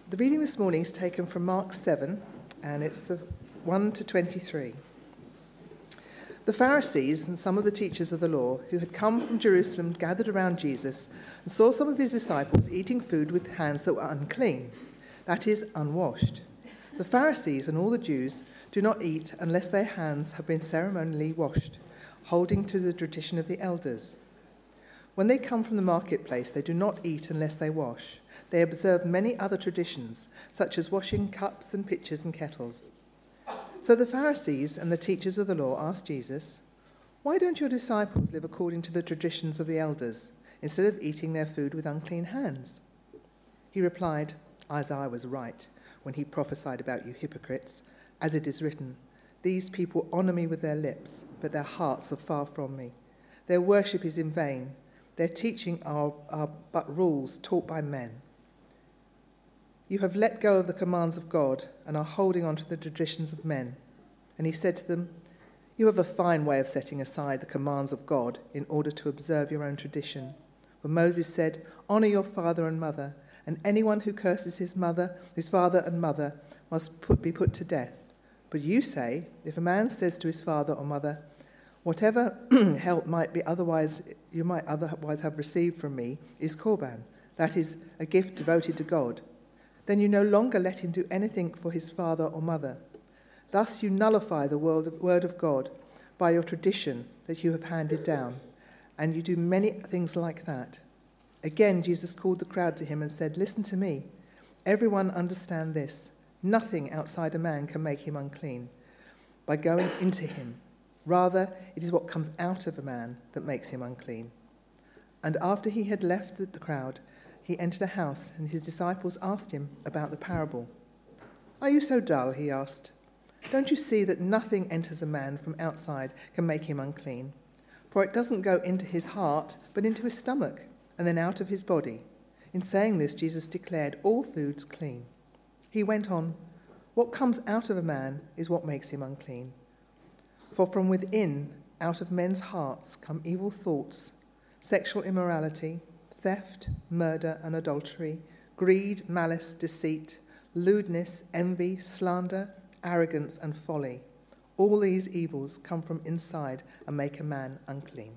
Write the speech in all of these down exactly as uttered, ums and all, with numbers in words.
The reading this morning is taken from Mark seven, and it's the one to twenty-three. The Pharisees and some of the teachers of the law who had come from Jerusalem gathered around Jesus and saw some of his disciples eating food with hands that were unclean, that is, unwashed. The Pharisees and all the Jews do not eat unless their hands have been ceremonially washed, holding to the tradition of the elders. When they come from the marketplace, they do not eat unless they wash. They observe many other traditions, such as washing cups and pitchers and kettles. So the Pharisees and the teachers of the law asked Jesus, "Why don't your disciples live according to the traditions of the elders, instead of eating their food with unclean hands?" He replied, "Isaiah was right when he prophesied about you hypocrites, as it is written, 'These people honor me with their lips, but their hearts are far from me. Their worship is in vain. Their teaching are, are but rules taught by men.' You have let go of the commands of God and are holding on to the traditions of men." And he said to them, "You have a fine way of setting aside the commands of God in order to observe your own tradition. For Moses said, 'Honor your father and mother,' and anyone who curses his mother, his father and mother must put, be put to death. But you say, if a man says to his father or mother, 'Whatever help might be otherwise you might otherwise have received from me is korban, that is, a gift devoted to God,' then you no longer let him do anything for his father or mother. Thus you nullify the word of God by your tradition that you have handed down, and you do many things like that." Again, Jesus called the crowd to him and said, "Listen to me. Everyone understand this. Nothing outside a man can make him unclean by going into him. Rather, it is what comes out of a man that makes him unclean." And after he had left the crowd, he entered a house, and his disciples asked him about the parable. "Are you so dull?" he asked. "Don't you see that nothing enters a man from outside can make him unclean? For it doesn't go into his heart, but into his stomach, and then out of his body." In saying this, Jesus declared all foods clean. He went on, "What comes out of a man is what makes him unclean. For from within, out of men's hearts, come evil thoughts, sexual immorality, theft, murder and adultery, greed, malice, deceit, lewdness, envy, slander, arrogance and folly. All these evils come from inside and make a man unclean."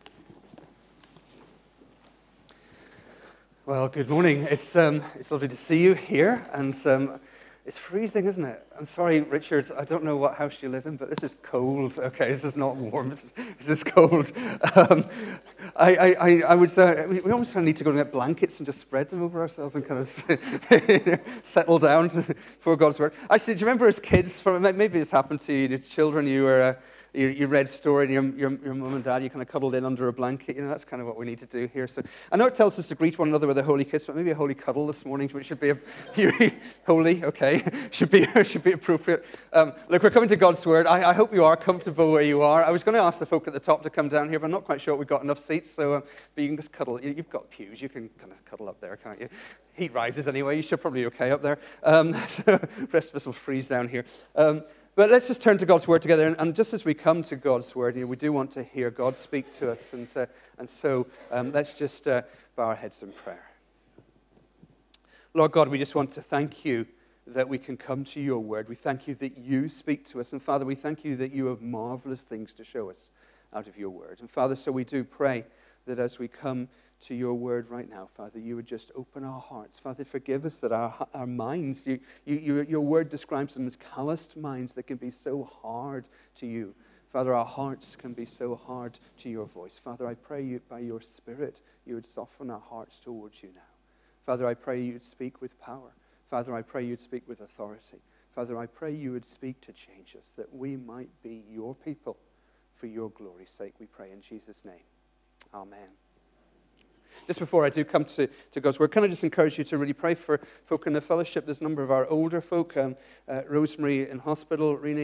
Well, good morning. It's um, it's lovely to see you here, and um, it's freezing, isn't it? I'm sorry, Richard. I don't know what house you live in, but this is cold. Okay, this is not warm. This is, this is cold. Um, I, I, I would say we, we almost kind of need to go and get blankets and just spread them over ourselves and kind of settle down for God's word. Actually, do you remember as kids? From maybe this happened to you as children. You were. Uh, You, you read a story, and your, your, your mum and dad, you kind of cuddled in under a blanket. You know, that's kind of what we need to do here. So I know it tells us to greet one another with a holy kiss, but maybe a holy cuddle this morning, which should be a, holy, okay, should be should be appropriate. Um, look, we're coming to God's word. I, I hope you are comfortable where you are. I was going to ask the folk at the top to come down here, but I'm not quite sure we've got enough seats. So, um, but you can just cuddle. You, you've got pews. You can kind of cuddle up there, can't you? Heat rises anyway. You should probably be okay up there. Um, so the rest of us will freeze down here. Um, But let's just turn to God's word together, and, and just as we come to God's word, you know, we do want to hear God speak to us, and uh, and so um, let's just uh, bow our heads in prayer. Lord God, we just want to thank you that we can come to your word. We thank you that you speak to us, and Father, we thank you that you have marvelous things to show us out of your word. And Father, so we do pray that as we come to your word right now, Father, you would just open our hearts. Father, forgive us that our our minds, you, you, you, your word describes them as calloused minds that can be so hard to you. Father, our hearts can be so hard to your voice. Father, I pray you by your Spirit, you would soften our hearts towards you now. Father, I pray you'd speak with power. Father, I pray you'd speak with authority. Father, I pray you would speak to change us, that we might be your people for your glory's sake, we pray in Jesus' name. Amen. Just before I do come to, to God's word, can I just encourage you to really pray for folk in the fellowship? There's a number of our older folk, um, uh, Rosemary in hospital, Renee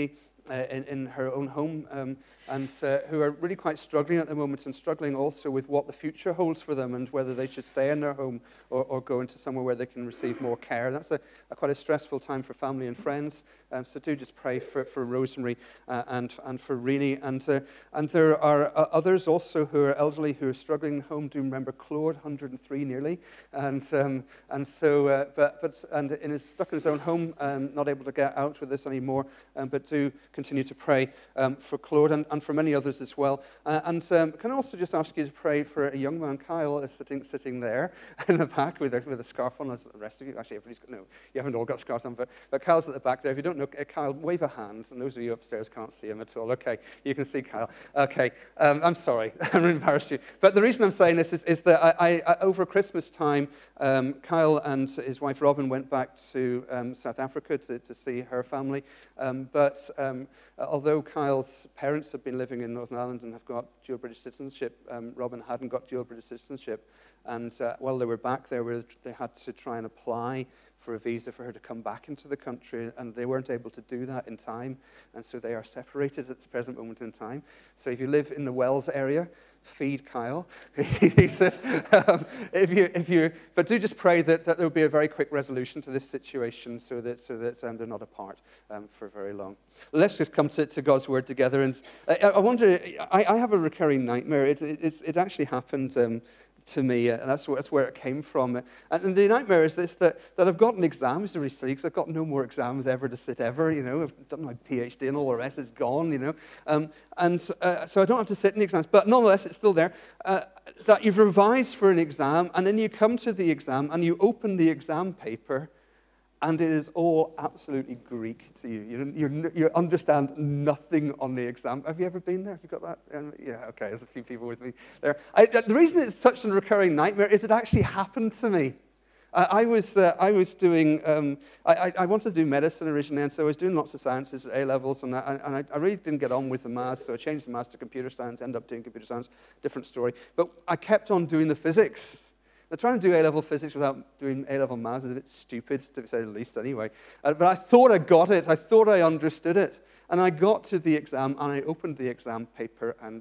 uh, in, in her own home, um, and uh, who are really quite struggling at the moment, and struggling also with what the future holds for them, and whether they should stay in their home or, or go into somewhere where they can receive more care. That's a, a quite a stressful time for family and friends. Um, so do just pray for, for Rosemary uh, and and for Renee. And uh, and there are uh, others also who are elderly who are struggling at home. Do remember Claude, one hundred and three nearly, and um, and so uh, but but and in his stuck in his own home, um, not able to get out with us anymore. Um, but do continue to pray um, for Claude and, and for many others as well. Uh, and um, can I also just ask you to pray for a young man, Kyle, is sitting sitting there in the back with a, with a scarf on, as the rest of you. Actually, everybody's got, no, you haven't all got scarves on, but, but Kyle's at the back there. If you don't know, uh, Kyle, wave a hand. And those of you upstairs can't see him at all. Okay, you can see Kyle. Okay, um, I'm sorry, I'm embarrassed you. But the reason I'm saying this is, is that I, I, over Christmas time, um, Kyle and his wife Robin went back to um, South Africa to, to see her family. Um, but um, although Kyle's parents have been living in Northern Ireland and have got dual British citizenship, um, Robin hadn't got dual British citizenship. And uh, while they were back there, they had to try and apply for a visa for her to come back into the country, and they weren't able to do that in time, and so they are separated at the present moment in time. So if you live in the Wells area, feed Kyle. He said, um, if you, if you, but do just pray that, that there will be a very quick resolution to this situation, so that so that um, they're not apart um, for very long. Let's just come to, to God's word together. And I, I wonder, I, I have a recurring nightmare. It it, it's, it actually happened. Um, to me, and that's where, that's where it came from. And the nightmare is this, that, that I've got an exam, it's really silly, because I've got no more exams ever to sit ever, you know, I've done my PhD and all the rest is gone, you know, um, and uh, so I don't have to sit in the exams, but nonetheless, it's still there, uh, that you've revised for an exam, and then you come to the exam, and you open the exam paper, and it is all absolutely Greek to you. You, you. you understand nothing on the exam. Have you ever been there? Have you got that? Um, yeah, okay, there's a few people with me there. I, the reason it's such a recurring nightmare is it actually happened to me. I, I was uh, I was doing, um, I, I wanted to do medicine originally, and so I was doing lots of sciences at A-levels, and, I, and I, I really didn't get on with the maths, so I changed the maths to computer science, ended up doing computer science, different story. But I kept on doing the physics. Now, trying to do A-level physics without doing A-level maths is a bit stupid, to say the least, anyway. Uh, but I thought I got it. I thought I understood it. And I got to the exam, and I opened the exam paper, and,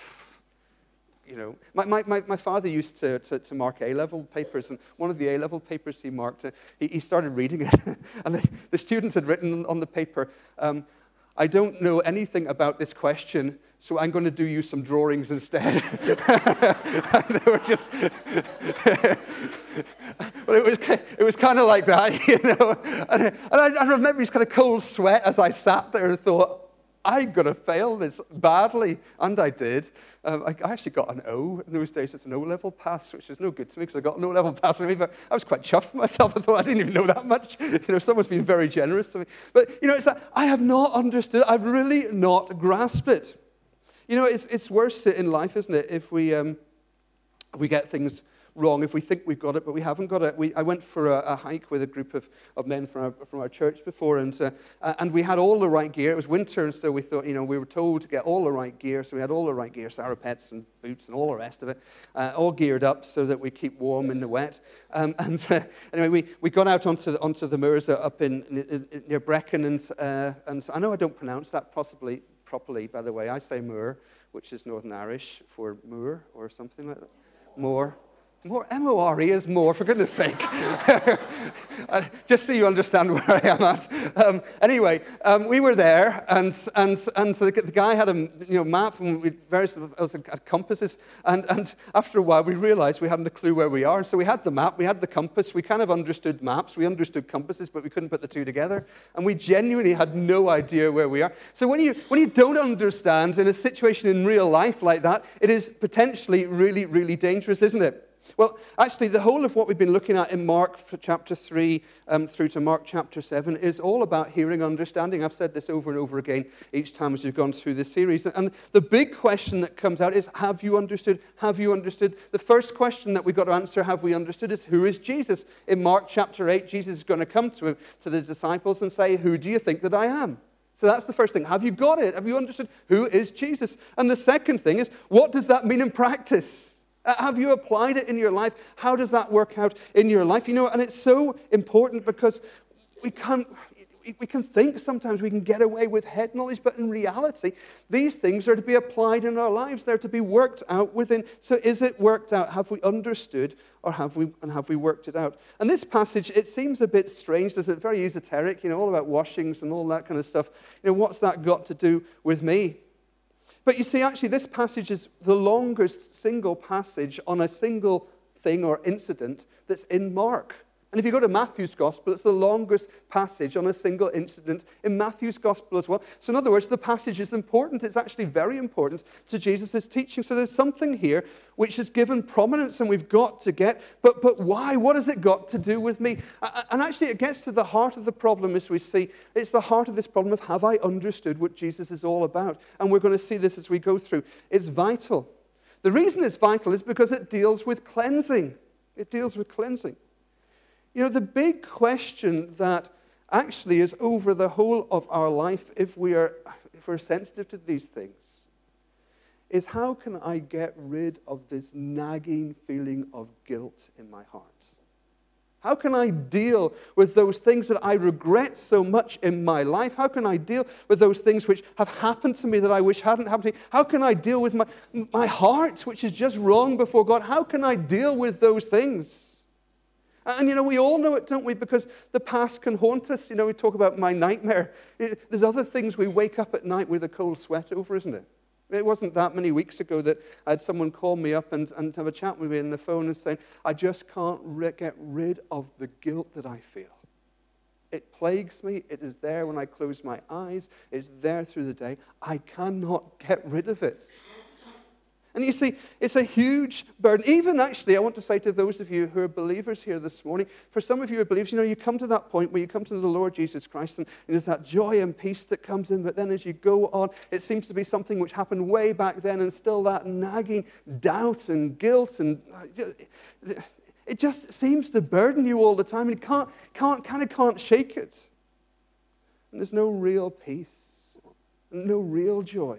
you know, my, my, my, my father used to, to, to mark A-level papers, and one of the A-level papers he marked, uh, he, he started reading it, and the, the students had written on the paper, um, I don't know anything about this question, so I'm going to do you some drawings instead. And they were just, well, it was it was kind of like that, you know. And, and I, I remember this kind of cold sweat as I sat there and thought, I'm going to fail this badly, and I did. Um, I, I actually got an O. In those days, it's an O-level pass, which is no good to me because I got an O-level pass. I mean, but I was quite chuffed with myself. I thought I didn't even know that much. You know, someone's been very generous to me. But you know, it's that I have not understood. I've really not grasped it. You know, it's it's worse in life, isn't it? If we um, if we get things wrong, if we think we've got it, but we haven't got it. We, I went for a, a hike with a group of, of men from our, from our church before, and uh, and we had all the right gear. It was winter, and so we thought, you know, we were told to get all the right gear, so we had all the right gear, sarapets and boots and all the rest of it, uh, all geared up so that we keep warm in the wet. Um, and uh, anyway, we, we got out onto the, onto the moors up in, in, in near Brecon, and uh, and I know I don't pronounce that possibly properly, by the way. I say moor, which is Northern Irish for moor or something like that. Moor. More, M O R E is more, for goodness sake. uh, just so you understand where I am at. Um, anyway, um, we were there, and and and the, the guy had a you know map, and we various uh, compasses, and and after a while we realized we hadn't a clue where we are. So we had the map, we had the compass, we kind of understood maps, we understood compasses, but we couldn't put the two together, and we genuinely had no idea where we are. So when you when you don't understand in a situation in real life like that, it is potentially really, really dangerous, isn't it? Well, actually, the whole of what we've been looking at in Mark chapter three um, through to Mark chapter seven is all about hearing understanding. I've said this over and over again each time as we've gone through this series. And the big question that comes out is, have you understood? Have you understood? The first question that we've got to answer, have we understood, is who is Jesus? In Mark chapter eight, Jesus is going to come to, him, to the disciples and say, who do you think that I am? So that's the first thing. Have you got it? Have you understood who is Jesus? And the second thing is, what does that mean in practice? Uh, have you applied it in your life? How does that work out in your life? You know, and it's so important because we can't, we, we can think sometimes we can get away with head knowledge, but in reality, these things are to be applied in our lives. They're to be worked out within. So is it worked out? Have we understood, or have we, and have we worked it out? And this passage, it seems a bit strange, doesn't it? Very esoteric, you know, all about washings and all that kind of stuff. You know, what's that got to do with me? But you see, actually, this passage is the longest single passage on a single thing or incident that's in Mark. And if you go to Matthew's Gospel, it's the longest passage on a single incident in Matthew's Gospel as well. So in other words, the passage is important. It's actually very important to Jesus' teaching. So there's something here which is given prominence and we've got to get. But, but why? What has it got to do with me? And actually it gets to the heart of the problem as we see. It's the heart of this problem of have I understood what Jesus is all about? And we're going to see this as we go through. It's vital. The reason it's vital is because it deals with cleansing. It deals with cleansing. You know, the big question that actually is over the whole of our life, if we are, if we're sensitive to these things, is how can I get rid of this nagging feeling of guilt in my heart? How can I deal with those things that I regret so much in my life? How can I deal with those things which have happened to me that I wish hadn't happened to me? How can I deal with my, my heart, which is just wrong before God? How can I deal with those things? And, you know, we all know it, don't we? Because the past can haunt us. You know, we talk about my nightmare. There's other things we wake up at night with a cold sweat over, isn't it? It wasn't that many weeks ago that I had someone call me up and, and have a chat with me on the phone and saying, I just can't re- get rid of the guilt that I feel. It plagues me. It is there when I close my eyes. It's there through the day. I cannot get rid of it. And you see, it's a huge burden. Even actually, I want to say to those of you who are believers here this morning, for some of you who are believers, you know, you come to that point where you come to the Lord Jesus Christ, and there's that joy and peace that comes in, but then as you go on, it seems to be something which happened way back then, and still that nagging doubt and guilt, and it just seems to burden you all the time, and you can't, can't, kind of can't shake it. And there's no real peace, no real joy.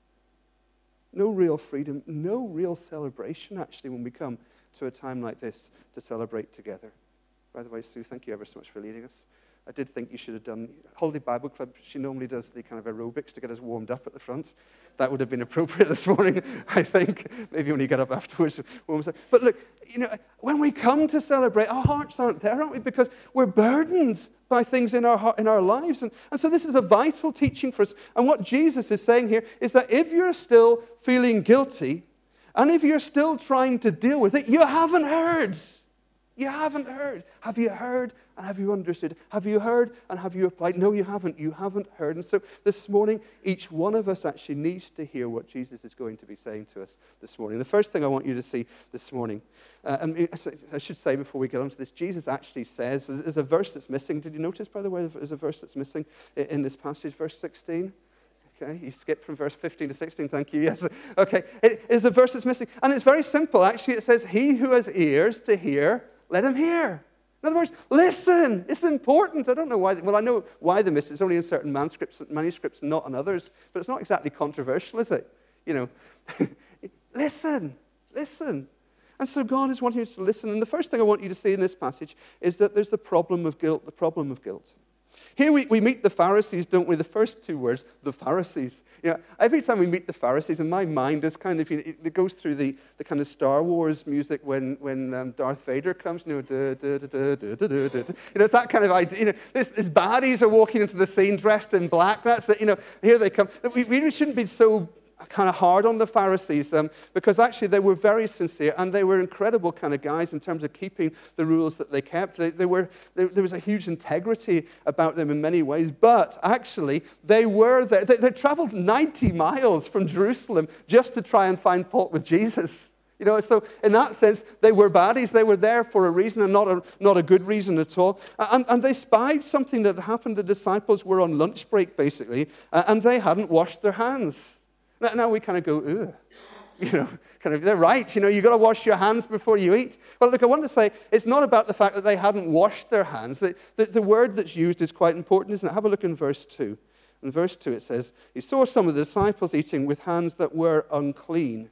No real freedom, no real celebration, actually, when we come to a time like this to celebrate together. By the way, Sue, thank you ever so much for leading us. I did think you should have done Holiday Bible Club. She normally does the kind of aerobics to get us warmed up at the front. That would have been appropriate this morning, I think. Maybe when you get up afterwards. But look, you know, when we come to celebrate, our hearts aren't there, aren't we? Because we're burdened by things in our heart, in our lives. And, and so this is a vital teaching for us. And what Jesus is saying here is that if you're still feeling guilty, and if you're still trying to deal with it, you haven't heard. You haven't heard. Have you heard and have you understood? Have you heard and have you applied? No, you haven't. You haven't heard. And so this morning, each one of us actually needs to hear what Jesus is going to be saying to us this morning. The first thing I want you to see this morning, uh, and I should say before we get on to this, Jesus actually says, there's a verse that's missing. Did you notice, by the way, there's a verse that's missing in this passage, verse sixteen? Okay, you skipped from verse fifteen to sixteen, thank you, yes. Okay, it is a verse that's missing. And it's very simple, actually. It says, he who has ears to hear, let him hear. In other words, listen. It's important. I don't know why. Well, I know why they miss it. It's only in certain manuscripts, manuscripts and not in others. But it's not exactly controversial, is it? You know, listen, listen. And so God is wanting us to listen. And the first thing I want you to see in this passage is that there's the problem of guilt, the problem of guilt. Here we, we meet the Pharisees, don't we? The first two words, the Pharisees. You know, every time we meet the Pharisees, in my mind, is kind of, you know, it goes through the, the kind of Star Wars music when, when um, Darth Vader comes, you know, duh, duh, duh, duh, duh, duh, duh. You know, it's that kind of idea. You know, this, this baddies are walking into the scene dressed in black. That's it, you know, here they come. We really shouldn't be so kind of hard on the Pharisees um, because actually they were very sincere and they were incredible kind of guys in terms of keeping the rules that they kept. They, they were, they, there was a huge integrity about them in many ways, but actually they were there. They, they traveled ninety miles from Jerusalem just to try and find fault with Jesus. You know, so in that sense, they were baddies. They were there for a reason and not a, not a good reason at all. And, and they spied something that happened. The disciples were on lunch break, basically, and they hadn't washed their hands. Now we kind of go, ugh, you know, kind of, they're right, you know, you've got to wash your hands before you eat. Well, look, I want to say, it's not about the fact that they hadn't washed their hands. The, the, the word that's used is quite important, isn't it? Have a look in verse two. In verse two it says, he saw some of the disciples eating with hands that were unclean.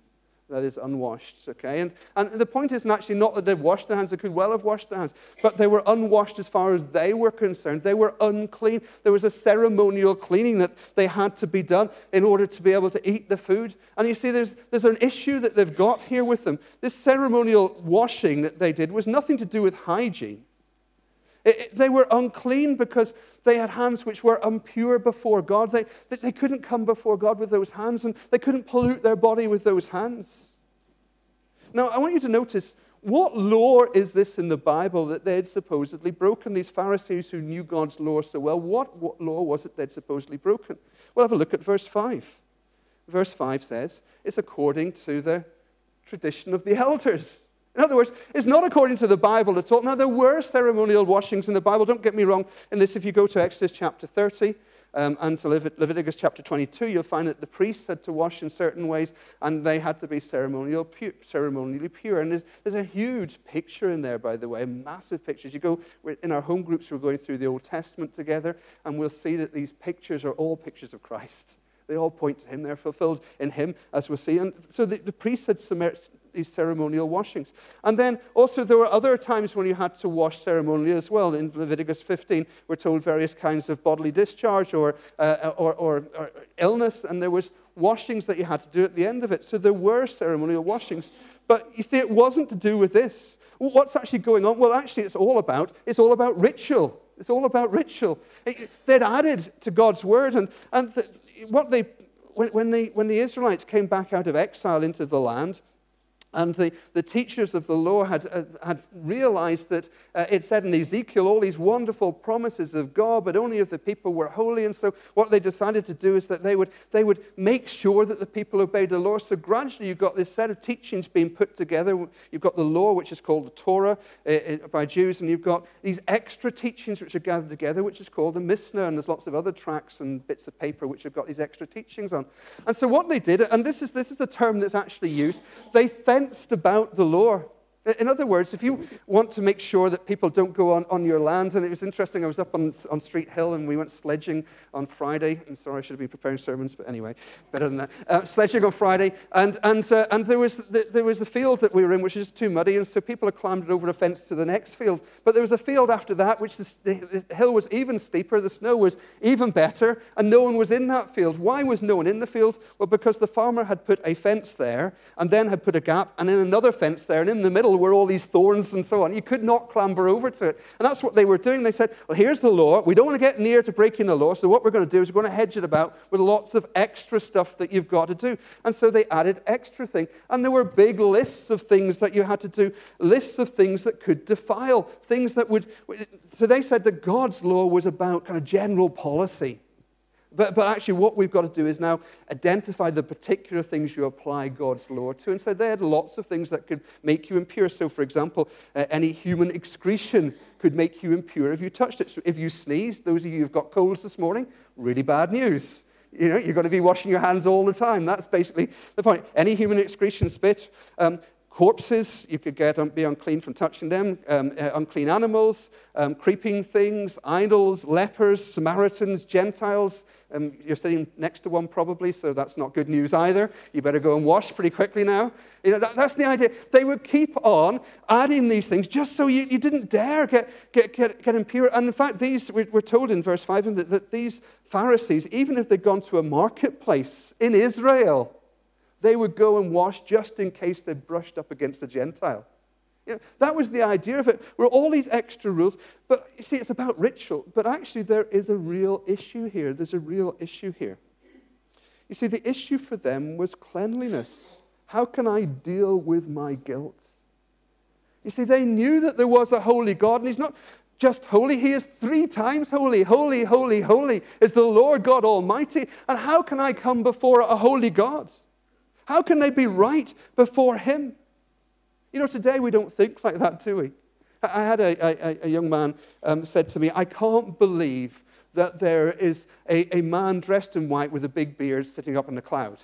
that is unwashed, okay? And, and the point isn't actually not that they've washed their hands. They could well have washed their hands, but they were unwashed as far as they were concerned. They were unclean. There was a ceremonial cleaning that they had to be done in order to be able to eat the food. And you see, there's, there's an issue that they've got here with them. This ceremonial washing that they did was nothing to do with hygiene. It, it, they were unclean because they had hands which were impure before God. They, they, they couldn't come before God with those hands, and they couldn't pollute their body with those hands. Now, I want you to notice, what law is this in the Bible that they had supposedly broken? These Pharisees who knew God's law so well, what, what law was it they'd supposedly broken? Well, have a look at verse five. Verse five says, it's according to the tradition of the elders. In other words, it's not according to the Bible at all. Now, there were ceremonial washings in the Bible. Don't get me wrong in this. If you go to Exodus chapter thirty um, and to Levit- Leviticus chapter twenty-two, you'll find that the priests had to wash in certain ways, and they had to be ceremonial pu- ceremonially pure. And there's, there's a huge picture in there, by the way, massive pictures. You go, in our home groups, we're going through the Old Testament together, and we'll see that these pictures are all pictures of Christ. They all point to him. They're fulfilled in him, as we'll see. And so the, the priests had some, these ceremonial washings. And then also there were other times when you had to wash ceremonially as well. In Leviticus fifteen, we're told various kinds of bodily discharge or, uh, or, or, or illness, and there was washings that you had to do at the end of it. So there were ceremonial washings. But you see, it wasn't to do with this. What's actually going on? Well, actually, it's all about, it's all about ritual. It's all about ritual. It, they'd added to God's word, and, and the, what they, when, when, they, when the Israelites came back out of exile into the land, and the, the teachers of the law had, uh, had realized that uh, it said in Ezekiel all these wonderful promises of God, but only if the people were holy. And so what they decided to do is that they would, they would make sure that the people obeyed the law. So gradually you've got this set of teachings being put together. You've got the law, which is called the Torah uh, uh, by Jews, and you've got these extra teachings which are gathered together, which is called the Mishnah, and there's lots of other tracts and bits of paper which have got these extra teachings on. And so what they did, and this is, this is the term that's actually used, they fenced about the law. In other words, if you want to make sure that people don't go on, on your land, and it was interesting, I was up on, on Street Hill and we went sledging on Friday. I'm sorry, I should have been preparing sermons, but anyway, better than that. Uh, sledging on Friday, and and uh, and there was the, there was a field that we were in which was too muddy, and so people had climbed over a fence to the next field. But there was a field after that, which the, the, the hill was even steeper, the snow was even better, and no one was in that field. Why was no one in the field? Well, because the farmer had put a fence there, and then had put a gap, and then another fence there, and in the middle were all these thorns and so on. You could not clamber over to it. And that's what they were doing. They said, well, here's the law. We don't want to get near to breaking the law, so what we're going to do is we're going to hedge it about with lots of extra stuff that you've got to do. And so they added extra things. And there were big lists of things that you had to do, lists of things that could defile, things that would... So they said that God's law was about kind of general policy. But, but actually what we've got to do is now identify the particular things you apply God's law to. And so they had lots of things that could make you impure. So, for example, uh, any human excretion could make you impure if you touched it. So if you sneezed, those of you who've got colds this morning, really bad news. You know, you're going to be washing your hands all the time. That's basically the point. Any human excretion, spit, um, corpses, you could get um, be unclean from touching them, um, uh, unclean animals, um, creeping things, idols, lepers, Samaritans, Gentiles. Um, you're sitting next to one probably, so that's not good news either. You better go and wash pretty quickly now. You know, that, that's the idea. They would keep on adding these things just so you, you didn't dare get, get, get, get impure. And in fact, these we're, we're told in verse five that, that these Pharisees, even if they'd gone to a marketplace in Israel, they would go and wash just in case they brushed up against a Gentile. You know, that was the idea of it. Were all these extra rules. But you see, it's about ritual. But actually, there is a real issue here. There's a real issue here. You see, the issue for them was cleanliness. How can I deal with my guilt? You see, they knew that there was a holy God, and he's not just holy. He is three times holy. Holy, holy, holy is the Lord God Almighty. And how can I come before a holy God? How can they be right before him? You know, today we don't think like that, do we? I had a, a, a young man um, said to me, I can't believe that there is a, a man dressed in white with a big beard sitting up in the cloud.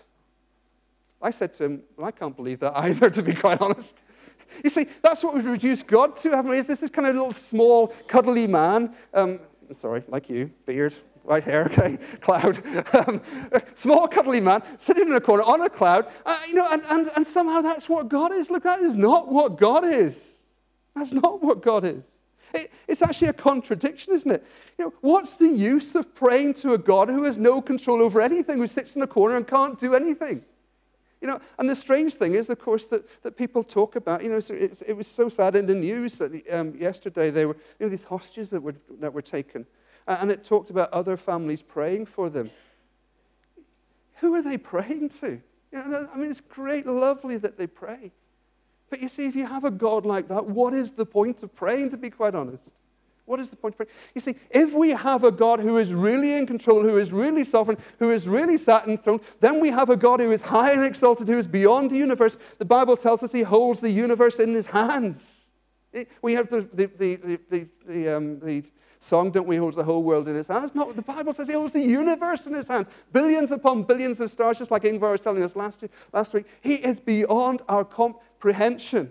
I said to him, well, I can't believe that either, to be quite honest. You see, that's what we've reduced God to, haven't we? Is this this kind of little small, cuddly man. Um, sorry, like you, beard, right here, okay, cloud. Um, small, cuddly man sitting in a corner on a cloud. Uh, you know, and, and, and somehow that's what God is. Look, that is not what God is. That's not what God is. It, it's actually a contradiction, isn't it? You know, what's the use of praying to a God who has no control over anything, who sits in a corner and can't do anything? You know, and the strange thing is, of course, that, that people talk about, you know, it's, it's, it was so sad in the news that um, yesterday there were, you know, these hostages that were, that were taken. Uh, and it talked about other families praying for them. Who are they praying to? You know, I mean, it's great, lovely that they pray. But you see, if you have a God like that, what is the point of praying, to be quite honest? What is the point of praying? You see, if we have a God who is really in control, who is really sovereign, who is really sat enthroned, then we have a God who is high and exalted, who is beyond the universe. The Bible tells us he holds the universe in his hands. We have the, the, the, the, the, the, um, the song, don't we, holds the whole world in his hands? No, the Bible says he holds the universe in his hands. Billions upon billions of stars, just like Ingvar was telling us last, last week. He is beyond our comprehension.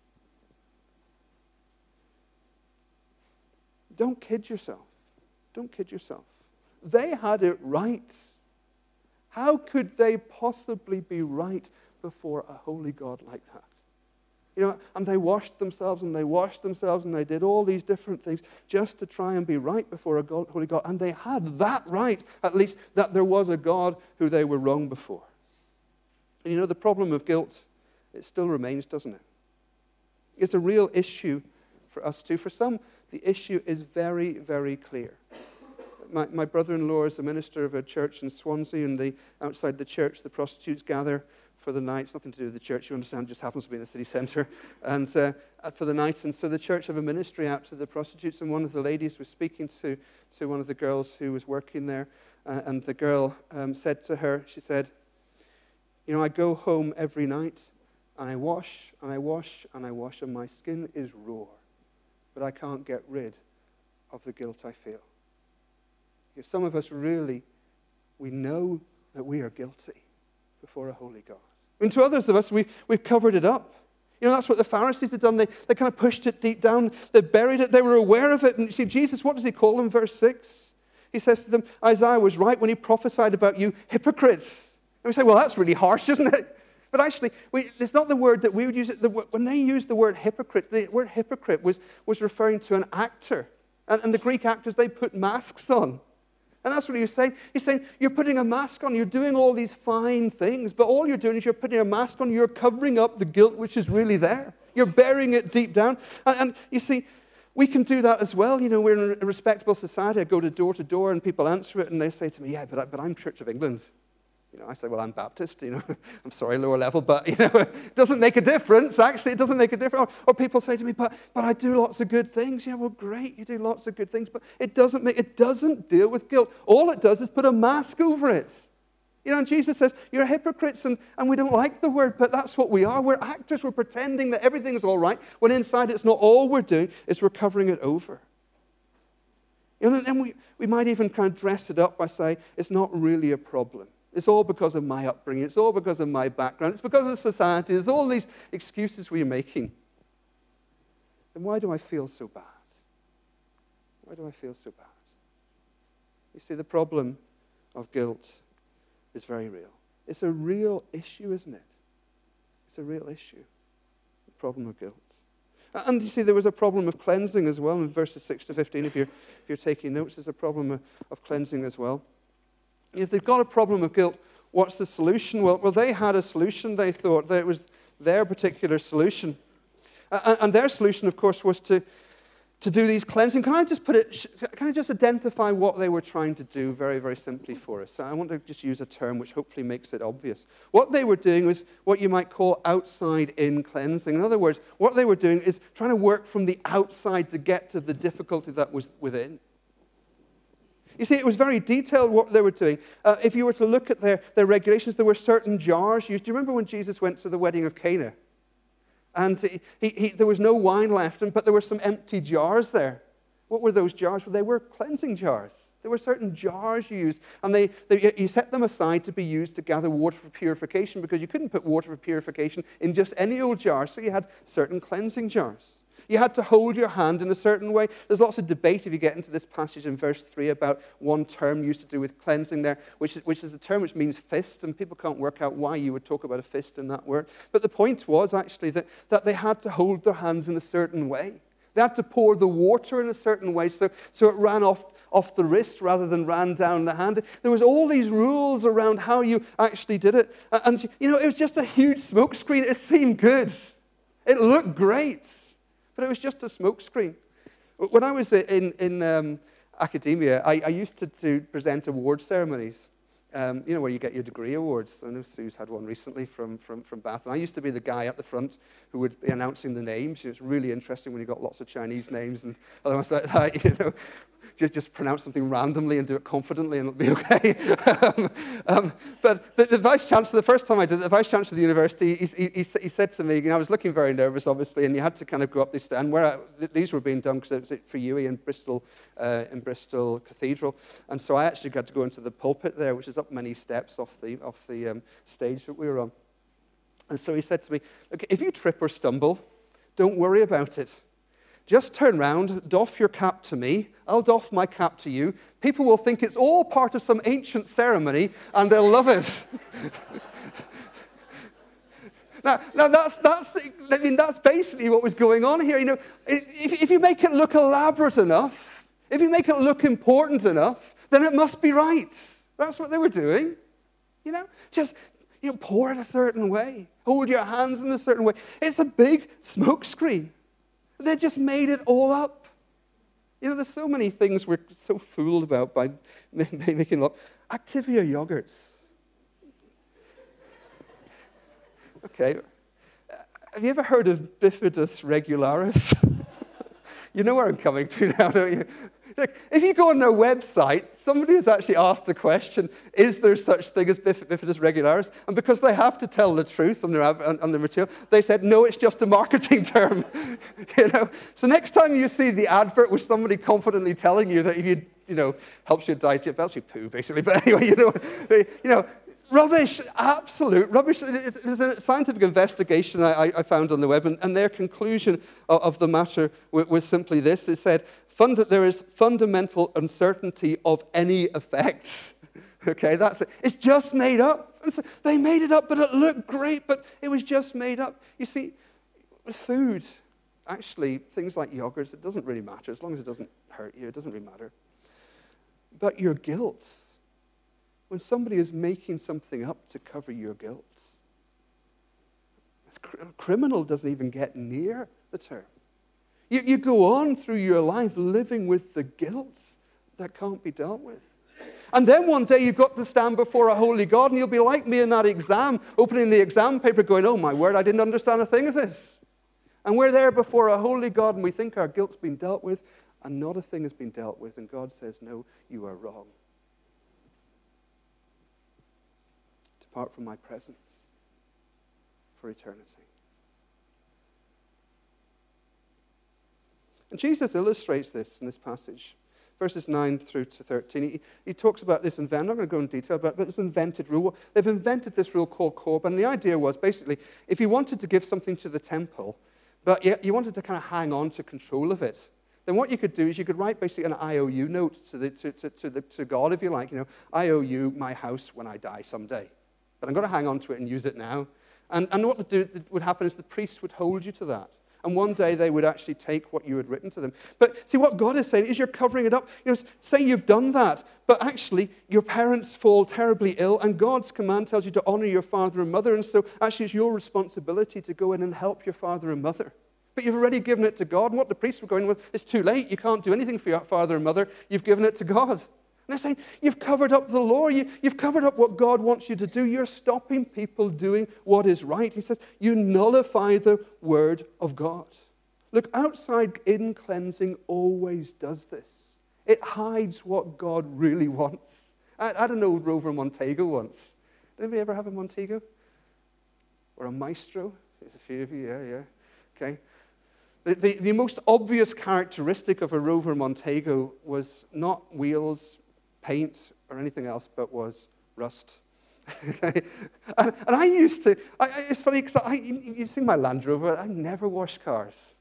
Don't kid yourself. Don't kid yourself. They had it right. How could they possibly be right before a holy God like that? You know, and they washed themselves and they washed themselves and they did all these different things just to try and be right before a God, holy God. And they had that right, at least, that there was a God who they were wrong before. And you know, the problem of guilt, it still remains, doesn't it? It's a real issue for us too. For some, the issue is very, very clear. My, my brother-in-law is a minister of a church in Swansea, and the, outside the church, the prostitutes gather for the night. It's nothing to do with the church, you understand, it just happens to be in the city centre, and uh, for the night. And so the church have a ministry out to the prostitutes, and one of the ladies was speaking to, to one of the girls who was working there, uh, and the girl um, said to her, she said, you know, I go home every night, and I wash, and I wash, and I wash, and my skin is raw. But I can't get rid of the guilt I feel. You know, some of us really, we know that we are guilty before a holy God. And to others of us, we, we've covered it up. You know, that's what the Pharisees had done. They, they kind of pushed it deep down. They buried it. They were aware of it. And you see, Jesus, what does he call them? Verse six. He says to them, Isaiah was right when he prophesied about you hypocrites. And we say, well, that's really harsh, isn't it? But actually, we, it's not the word that we would use. It. The, when they used the word hypocrite, the word hypocrite was, was referring to an actor. And, and the Greek actors, they put masks on. And that's what he was saying. He's saying, you're putting a mask on. You're doing all these fine things. But all you're doing is you're putting a mask on. You're covering up the guilt which is really there. You're burying it deep down. And, and you see, we can do that as well. You know, we're in a respectable society. I go to door to door and people answer it. And they say to me, yeah, but, I, but I'm Church of England. You know, I say, well, I'm Baptist, you know, I'm sorry, lower level, but, you know, it doesn't make a difference. Actually, it doesn't make a difference. Or, or people say to me, but, but I do lots of good things. Yeah, well, great, you do lots of good things, but it doesn't make, it doesn't deal with guilt. All it does is put a mask over it. You know, and Jesus says, you're hypocrites, and, and we don't like the word, but that's what we are. We're actors. We're pretending that everything is all right, when inside it's not. All we're doing is we're covering it over. You know, and then we, we might even kind of dress it up by saying, it's not really a problem. It's all because of my upbringing. It's all because of my background. It's because of society. There's all these excuses we're making. Then why do I feel so bad? Why do I feel so bad? You see, the problem of guilt is very real. It's a real issue, isn't it? It's a real issue. The problem of guilt. And you see, there was a problem of cleansing as well in verses six to fifteen. If you're, if you're taking notes, there's a problem of, of cleansing as well. If they've got a problem of guilt, what's the solution? Well, well, they had a solution. They thought that it was their particular solution. Uh, and their solution, of course, was to, to do these cleansing. Can I just put it, can I just identify what they were trying to do very, very simply for us? I want to just use a term which hopefully makes it obvious. What they were doing was what you might call outside-in cleansing. In other words, what they were doing is trying to work from the outside to get to the difficulty that was within. You see, it was very detailed what they were doing. Uh, if you were to look at their, their regulations, there were certain jars used. Do you remember when Jesus went to the wedding of Cana? And he, he, he, there was no wine left, but there were some empty jars there. What were those jars? Well, they were cleansing jars. There were certain jars you used, and they, they, you set them aside to be used to gather water for purification, because you couldn't put water for purification in just any old jar, so you had certain cleansing jars. You had to hold your hand in a certain way. There's lots of debate if you get into this passage in verse three about one term used to do with cleansing there, which is, which is a term which means fist, and people can't work out why you would talk about a fist in that word. But the point was actually that, that they had to hold their hands in a certain way. They had to pour the water in a certain way so, so it ran off, off the wrist rather than ran down the hand. There was all these rules around how you actually did it. And, you know, it was just a huge smoke screen. It seemed good. It looked great. But it was just a smoke screen. When I was in, in um, academia, I, I used to, to present award ceremonies. Um, you know, where you get your degree awards. I know Sue's had one recently from, from, from Bath. And I used to be the guy at the front who would be announcing the names. It's really interesting when you got lots of Chinese names and other ones like that, you know. Just, just pronounce something randomly and do it confidently and it'll be okay. um, um, but the, the vice chancellor, the first time I did it, the vice chancellor of the university, he, he, he, he said to me, you know, I was looking very nervous, obviously, and you had to kind of go up this stand where I, these were being done because it was for U W E in Bristol, uh, in Bristol Cathedral. And so I actually got to go into the pulpit there, which is up many steps off the, off the um, stage that we were on. And so he said to me, look, if you trip or stumble, don't worry about it. Just turn round, doff your cap to me, I'll doff my cap to you. People will think it's all part of some ancient ceremony, and they'll love it. now, now that's, that's, I mean, that's basically what was going on here. You know, if, if you make it look elaborate enough, if you make it look important enough, then it must be right. That's what they were doing. You know, just you know, pour it a certain way, hold your hands in a certain way. It's a big smoke screen. They just made it all up. You know, there's so many things we're so fooled about by making it up. Activia yogurts. Okay. Have you ever heard of Bifidus regularis? You know where I'm coming to now, don't you? Look, if you go on their website, somebody has actually asked a question, is there such thing as bif- Bifidus regularis? And because they have to tell the truth on their, on, on their material, they said, no, it's just a marketing term. You know? So next time you see the advert with somebody confidently telling you that if you, you know, helps you digest, it helps you poo, basically. But anyway, you know, you know, rubbish, absolute rubbish. There's a scientific investigation I, I found on the web, and, and their conclusion of, of the matter was, was simply this. It said, Fund- there is fundamental uncertainty of any effects. Okay, that's it. It's just made up. And so they made it up, but it looked great, but it was just made up. You see, with food, actually, things like yogurts, it doesn't really matter. As long as it doesn't hurt you, it doesn't really matter. But your guilt, when somebody is making something up to cover your guilt, a criminal doesn't even get near the term. You, you go on through your life living with the guilt that can't be dealt with. And then one day you've got to stand before a holy God, and you'll be like me in that exam, opening the exam paper going, oh my word, I didn't understand a thing of this. And we're there before a holy God, and we think our guilt's been dealt with, and not a thing has been dealt with. And God says, no, you are wrong. Depart from my presence for eternity. And Jesus illustrates this in this passage, verses nine through to thirteen. He, he talks about this invented, I'm not going to go in detail, but, but this invented rule. They've invented this rule called Korban. And the idea was basically, if you wanted to give something to the temple, but you, you wanted to kind of hang on to control of it, then what you could do is you could write basically an I O U note to, the, to, to, to, the, to God, if you like. You know, I owe you my house when I die someday. But I'm going to hang on to it and use it now. And, and what would, do, would happen is the priest would hold you to that. And one day they would actually take what you had written to them. But see, what God is saying is you're covering it up. You know, say you've done that, but actually your parents fall terribly ill, and God's command tells you to honor your father and mother, and so actually it's your responsibility to go in and help your father and mother. But you've already given it to God, and what the priests were going, well, it's too late. You can't do anything for your father and mother. You've given it to God. And they're saying, you've covered up the law. You, you've covered up what God wants you to do. You're stopping people doing what is right. He says, you nullify the word of God. Look, outside-in cleansing always does this. It hides what God really wants. I, I had an old Rover Montego once. Did anybody ever have a Montego? Or a Maestro? There's a few of you, yeah, yeah. Okay. The, the, the most obvious characteristic of a Rover Montego was not wheels, paint, or anything else, but was rust. Okay? and, and I used to, I, it's funny because I, you see my Land Rover, I never wash cars.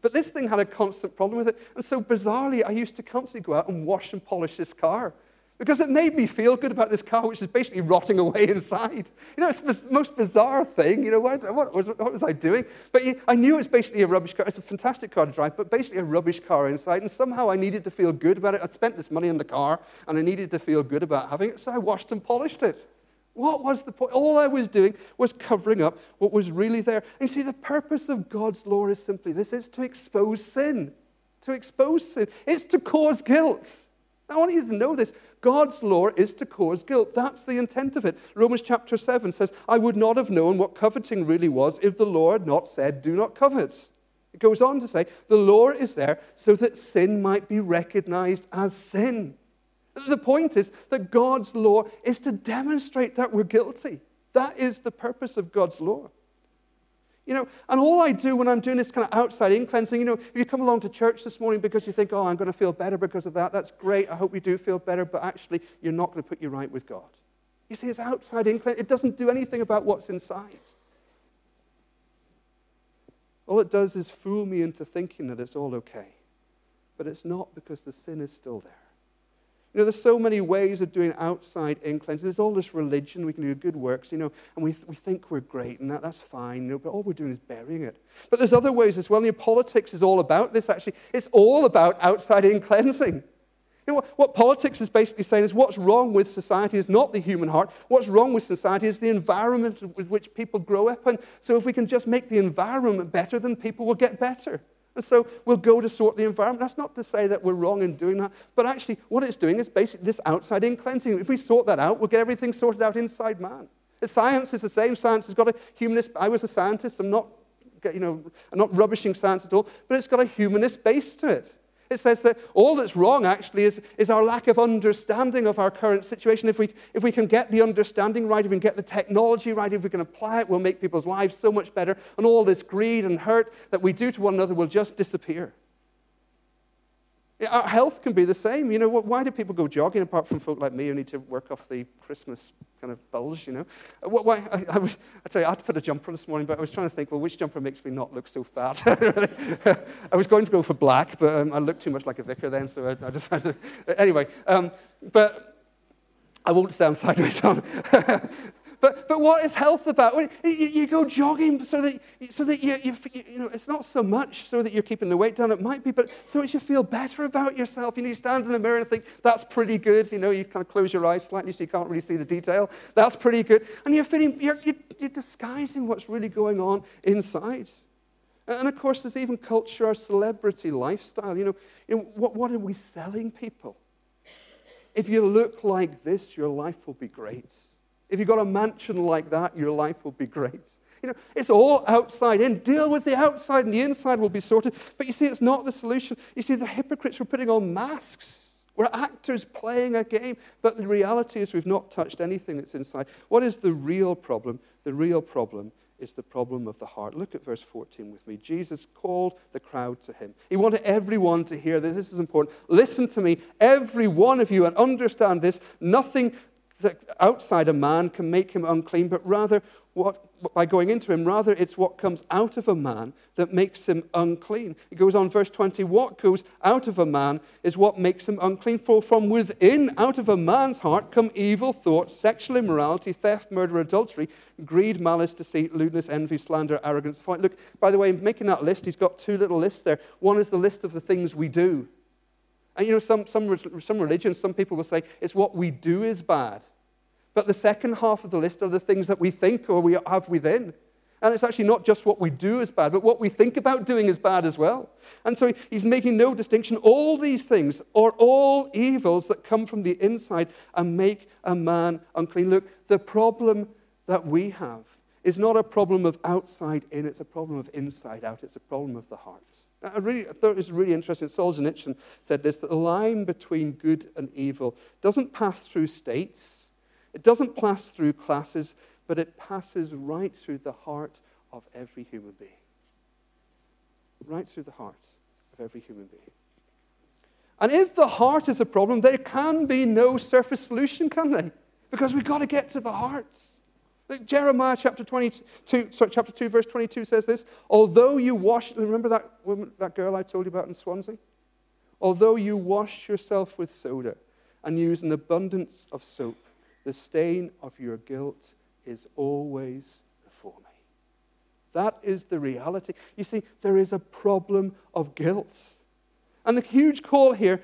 But this thing had a constant problem with it. And so bizarrely, I used to constantly go out and wash and polish this car because it made me feel good about this car, which is basically rotting away inside. You know, it's the most bizarre thing. You know, what, what, was, what was I doing? But I knew it was basically a rubbish car. It's a fantastic car to drive, but basically a rubbish car inside. And somehow I needed to feel good about it. I'd spent this money on the car, and I needed to feel good about having it, so I washed and polished it. What was the point? All I was doing was covering up what was really there. And you see, the purpose of God's law is simply this. It's to expose sin. To expose sin. It's to cause guilt. I want you to know this. God's law is to cause guilt. That's the intent of it. Romans chapter seven says, I would not have known what coveting really was if the law had not said, do not covet. It goes on to say, the law is there so that sin might be recognized as sin. The point is that God's law is to demonstrate that we're guilty. That is the purpose of God's law. You know, and all I do when I'm doing this kind of outside in cleansing, you know, if you come along to church this morning because you think, oh, I'm going to feel better because of that, that's great. I hope you do feel better, but actually you're not going to put you right with God. You see, it's outside in cleansing. It doesn't do anything about what's inside. All it does is fool me into thinking that it's all okay. But it's not, because the sin is still there. You know, there's so many ways of doing outside-in cleansing. There's all this religion. We can do good works, you know, and we, we think we're great, and that, that's fine, you know, but all we're doing is burying it. But there's other ways as well. You know, politics is all about this, actually. It's all about outside-in cleansing. You know, what, what politics is basically saying is what's wrong with society is not the human heart. What's wrong with society is the environment with which people grow up in. So if we can just make the environment better, then people will get better. And so we'll go to sort the environment. That's not to say that we're wrong in doing that. But actually, what it's doing is basically this outside-in cleansing. If we sort that out, we'll get everything sorted out inside man. The science is the same. Science has got a humanist... I was a scientist. I'm not, you know, I'm not rubbishing science at all. But it's got a humanist base to it. It says that all that's wrong, actually, is, is our lack of understanding of our current situation. If we, if we can get the understanding right, if we can get the technology right, if we can apply it, we'll make people's lives so much better, and all this greed and hurt that we do to one another will just disappear. Our health can be the same. You know, why do people go jogging, apart from folk like me who need to work off the Christmas kind of bulge, you know? Why? I, I, was, I tell you, I had to put a jumper this morning, but I was trying to think, well, which jumper makes me not look so fat? I was going to go for black, but um, I looked too much like a vicar then, so I, I decided... Anyway, um, but I won't stand sideways on. But but what is health about? You, you go jogging so that so that you, you you know it's not so much so that you're keeping the weight down. It might be, but so that you feel better about yourself. You know, you stand in the mirror and think that's pretty good. You know, you kind of close your eyes slightly so you can't really see the detail. That's pretty good, and you're feeling you're you're, you're disguising what's really going on inside. And of course, there's even culture, our celebrity lifestyle. You know, you know what what are we selling people? If you look like this, your life will be great. If you've got a mansion like that, your life will be great. You know, it's all outside in. Deal with the outside and the inside will be sorted. But you see, it's not the solution. You see, the hypocrites were putting on masks. We're actors playing a game. But the reality is we've not touched anything that's inside. What is the real problem? The real problem is the problem of the heart. Look at verse fourteen with me. Jesus called the crowd to him. He wanted everyone to hear this. This is important. Listen to me, every one of you, and understand this. Nothing that outside a man can make him unclean, but rather what by going into him, rather it's what comes out of a man that makes him unclean. He goes on, verse twenty, what goes out of a man is what makes him unclean. For from within, out of a man's heart, come evil thoughts, sexual immorality, theft, murder, adultery, greed, malice, deceit, lewdness, envy, slander, arrogance. Fight. Look, by the way, making that list, he's got two little lists there. One is the list of the things we do. And you know, some, some, some religions, some people will say it's what we do is bad. But the second half of the list are the things that we think or we have within. And it's actually not just what we do is bad, but what we think about doing is bad as well. And so he's making no distinction. All these things are all evils that come from the inside and make a man unclean. Look, the problem that we have is not a problem of outside in, it's a problem of inside out. It's a problem of the heart. I really I thought it was really interesting. Solzhenitsyn said this, that the line between good and evil doesn't pass through states. It doesn't pass through classes, but it passes right through the heart of every human being. Right through the heart of every human being. And if the heart is a problem, there can be no surface solution, can there? Because we've got to get to the hearts. Look, Jeremiah chapter twenty-two, sorry, chapter two, verse twenty-two says this, although you wash, remember that woman, that girl I told you about in Swansea? Although you wash yourself with soda and use an abundance of soap, the stain of your guilt is always before me. That is the reality. You see, there is a problem of guilt. And the huge call here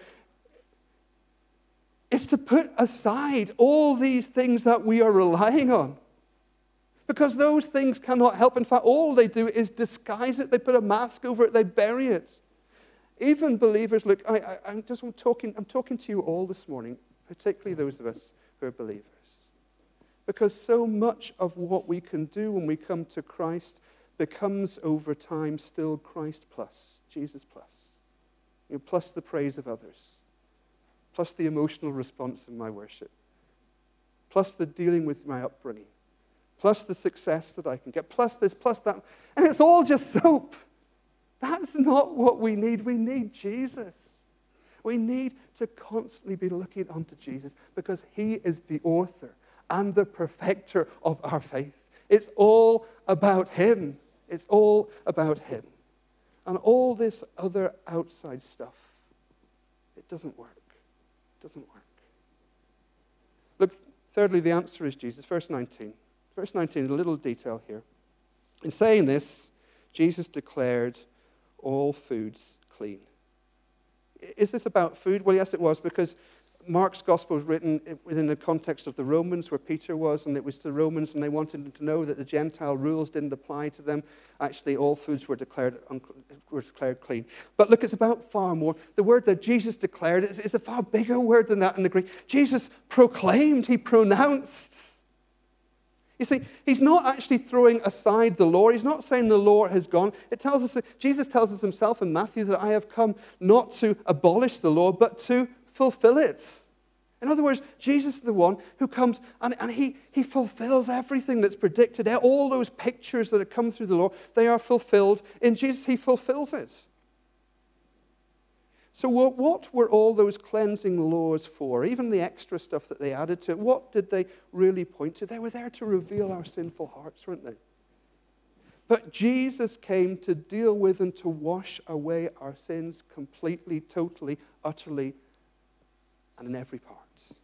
is to put aside all these things that we are relying on. Because those things cannot help. In fact, all they do is disguise it. They put a mask over it. They bury it. Even believers, look, I, I, I'm just I'm talking, I'm talking to you all this morning, particularly those of us who are believers. Because so much of what we can do when we come to Christ becomes over time still Christ plus, Jesus plus. You know, plus the praise of others, plus the emotional response in my worship, plus the dealing with my upbringing, plus the success that I can get, plus this, plus that. And it's all just soap. That's not what we need. We need Jesus. We need to constantly be looking unto Jesus because he is the author and the perfecter of our faith. It's all about him. It's all about him. And all this other outside stuff, it doesn't work. It doesn't work. Look, thirdly, the answer is Jesus. Verse nineteen. Verse nineteen, a little detail here. In saying this, Jesus declared all foods clean. Is this about food? Well, yes, it was, because Mark's gospel was written within the context of the Romans, where Peter was, and it was the Romans, and they wanted them to know that the Gentile rules didn't apply to them. Actually, all foods were declared were declared clean. But look, it's about far more. The word that Jesus declared is, is a far bigger word than that in the Greek. Jesus proclaimed, he pronounced. You see, he's not actually throwing aside the law. He's not saying the law has gone. It tells us that Jesus tells us himself in Matthew that I have come not to abolish the law, but to fulfill it. In other words, Jesus is the one who comes and, and he, he fulfills everything that's predicted. All those pictures that have come through the law, they are fulfilled in Jesus. He fulfills it. So what, what were all those cleansing laws for? Even the extra stuff that they added to it, what did they really point to? They were there to reveal our sinful hearts, weren't they? But Jesus came to deal with and to wash away our sins completely, totally, utterly, and in every part.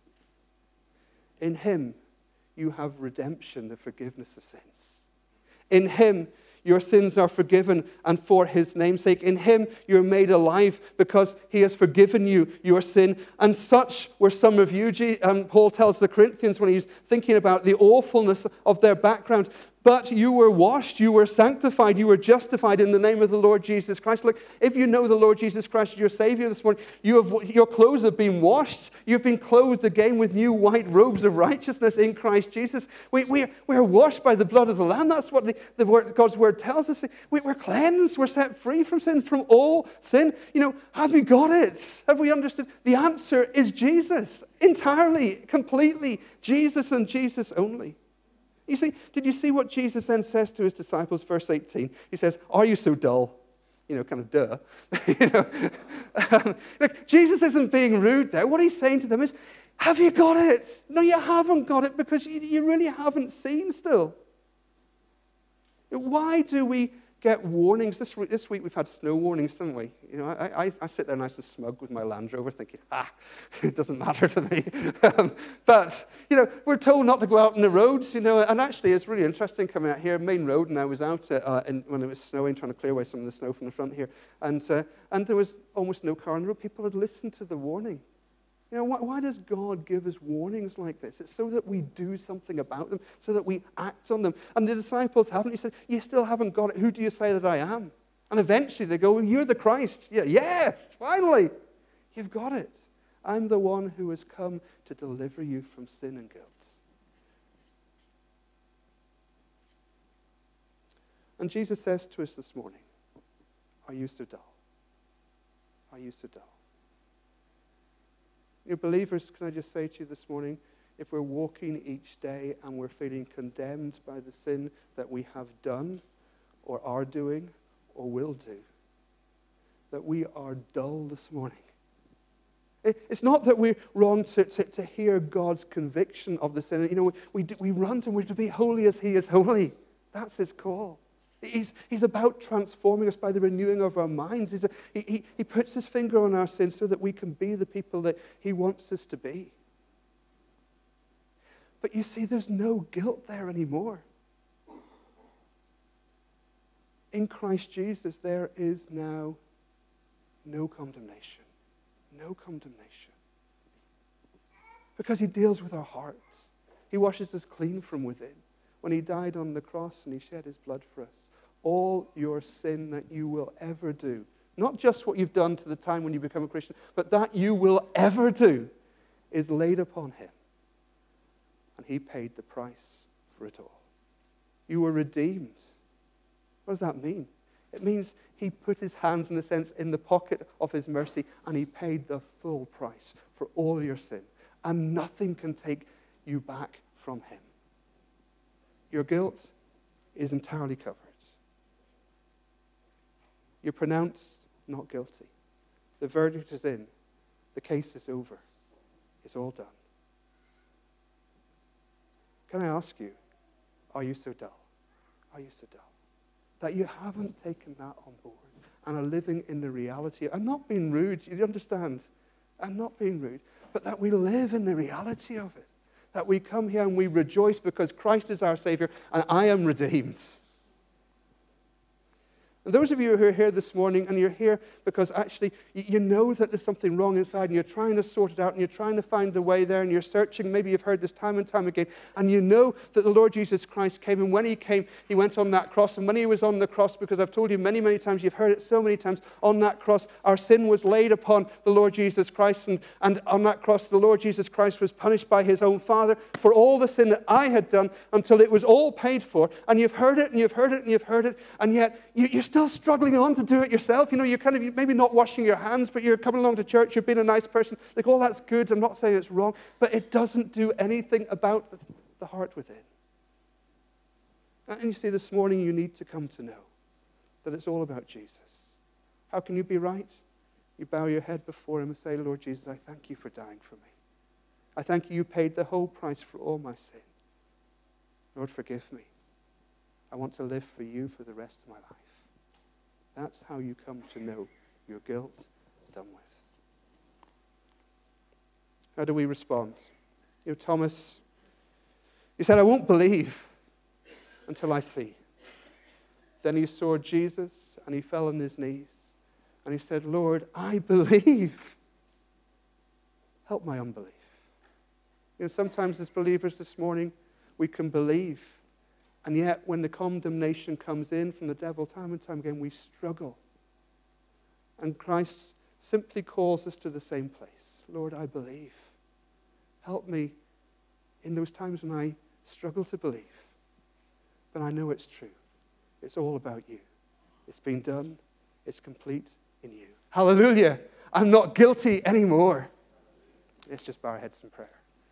In him, you have redemption, the forgiveness of sins. In him, your sins are forgiven, and for his name's sake. In him, you're made alive because he has forgiven you your sin. And such were some of you, um, Paul tells the Corinthians when he's thinking about the awfulness of their background. But you were washed, you were sanctified, you were justified in the name of the Lord Jesus Christ. Look, if you know the Lord Jesus Christ as your Savior this morning, you have, your clothes have been washed. You've been clothed again with new white robes of righteousness in Christ Jesus. We, we, we're washed by the blood of the Lamb. That's what the, the word, God's Word tells us. We, we're cleansed. We're set free from sin, from all sin. You know, have we got it? Have we understood? The answer is Jesus. Entirely, completely. Jesus and Jesus only. You see, did you see what Jesus then says to his disciples, verse eighteen? He says, are you so dull? You know, kind of duh. you know, um, look, Jesus isn't being rude there. What he's saying to them is, have you got it? No, you haven't got it because you, you really haven't seen still. Why do we get warnings? This, this week we've had snow warnings, haven't we? You know, I, I, I sit there nice and smug with my Land Rover thinking, ah, it doesn't matter to me. um, but, you know, we're told not to go out on the roads, you know, and actually it's really interesting coming out here, main road, and I was out uh, in, when it was snowing, trying to clear away some of the snow from the front here, and, uh, and there was almost no car on the road. People had listened to the warning. You know, why, why does God give us warnings like this? It's so that we do something about them, so that we act on them. And the disciples haven't. He said, you still haven't got it. Who do you say that I am? And eventually they go, you're the Christ. Yeah, yes, finally. You've got it. I'm the one who has come to deliver you from sin and guilt. And Jesus says to us this morning, are you so dull? Are you so dull? You believers, can I just say to you this morning, if we're walking each day and we're feeling condemned by the sin that we have done or are doing or will do, that we are dull this morning. It's not that we're wrong to, to, to hear God's conviction of the sin. You know, we, we run to him to be holy as he is holy. That's his call. He's, he's about transforming us by the renewing of our minds. He's a, he, he, he puts his finger on our sin so that we can be the people that he wants us to be. But you see, there's no guilt there anymore. In Christ Jesus, there is now no condemnation. No condemnation. Because he deals with our hearts. He washes us clean from within. When he died on the cross and he shed his blood for us, all your sin that you will ever do, not just what you've done to the time when you become a Christian, but that you will ever do, is laid upon him. And he paid the price for it all. You were redeemed. What does that mean? It means he put his hands, in a sense, in the pocket of his mercy, and he paid the full price for all your sin. And nothing can take you back from him. Your guilt is entirely covered. You're pronounced not guilty. The verdict is in. The case is over. It's all done. Can I ask you, are you so dull? Are you so dull? That you haven't taken that on board and are living in the reality. I'm not being rude, you understand? I'm not being rude. But that we live in the reality of it. That we come here and we rejoice because Christ is our Savior and I am redeemed. And those of you who are here this morning, and you're here because actually you know that there's something wrong inside and you're trying to sort it out and you're trying to find the way there and you're searching, maybe you've heard this time and time again, and you know that the Lord Jesus Christ came, and when he came, he went on that cross, and when he was on the cross, because I've told you many, many times, you've heard it so many times, on that cross, our sin was laid upon the Lord Jesus Christ, and, and on that cross, the Lord Jesus Christ was punished by his own Father for all the sin that I had done until it was all paid for, and you've heard it, and you've heard it, and you've heard it, and yet you, you're still struggling on to do it yourself. You know, you're kind of you're maybe not washing your hands, but you're coming along to church, you're being a nice person. Like, all that's good. I'm not saying it's wrong, but it doesn't do anything about the, the heart within. And you see, this morning you need to come to know that it's all about Jesus. How can you be right? You bow your head before him and say, Lord Jesus, I thank you for dying for me. I thank you you paid the whole price for all my sin. Lord, forgive me. I want to live for you for the rest of my life. That's how you come to know your guilt done with. How do we respond? You know, Thomas, he said, I won't believe until I see. Then he saw Jesus and he fell on his knees and he said, Lord, I believe. Help my unbelief. You know, sometimes as believers this morning, we can believe. And yet, when the condemnation comes in from the devil time and time again, we struggle. And Christ simply calls us to the same place. Lord, I believe. Help me in those times when I struggle to believe. But I know it's true. It's all about you. It's been done. It's complete in you. Hallelujah. I'm not guilty anymore. Let's just bow our heads in prayer.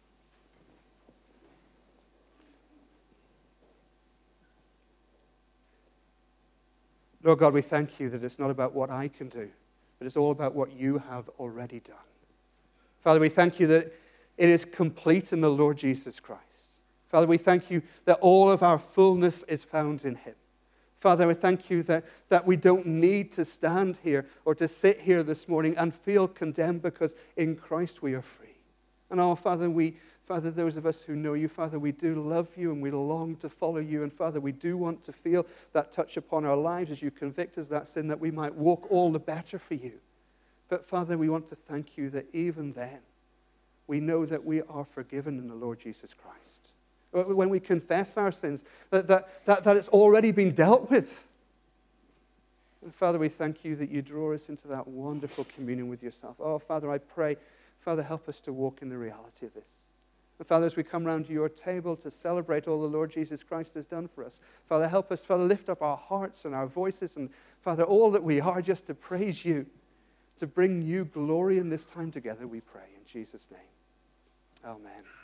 Lord God, we thank you that it's not about what I can do, but it's all about what you have already done. Father, we thank you that it is complete in the Lord Jesus Christ. Father, we thank you that all of our fullness is found in him. Father, we thank you that, that we don't need to stand here or to sit here this morning and feel condemned, because in Christ we are free. And oh, Father, we Father, those of us who know you, Father, we do love you and we long to follow you. And Father, we do want to feel that touch upon our lives as you convict us of that sin, that we might walk all the better for you. But Father, we want to thank you that even then, we know that we are forgiven in the Lord Jesus Christ. When we confess our sins, that, that, that, that it's already been dealt with. And Father, we thank you that you draw us into that wonderful communion with yourself. Oh, Father, I pray, Father, help us to walk in the reality of this. And Father, as we come round to your table to celebrate all the Lord Jesus Christ has done for us, Father, help us, Father, lift up our hearts and our voices, and Father, all that we are, just to praise you, to bring you glory in this time together, we pray in Jesus' name. Amen.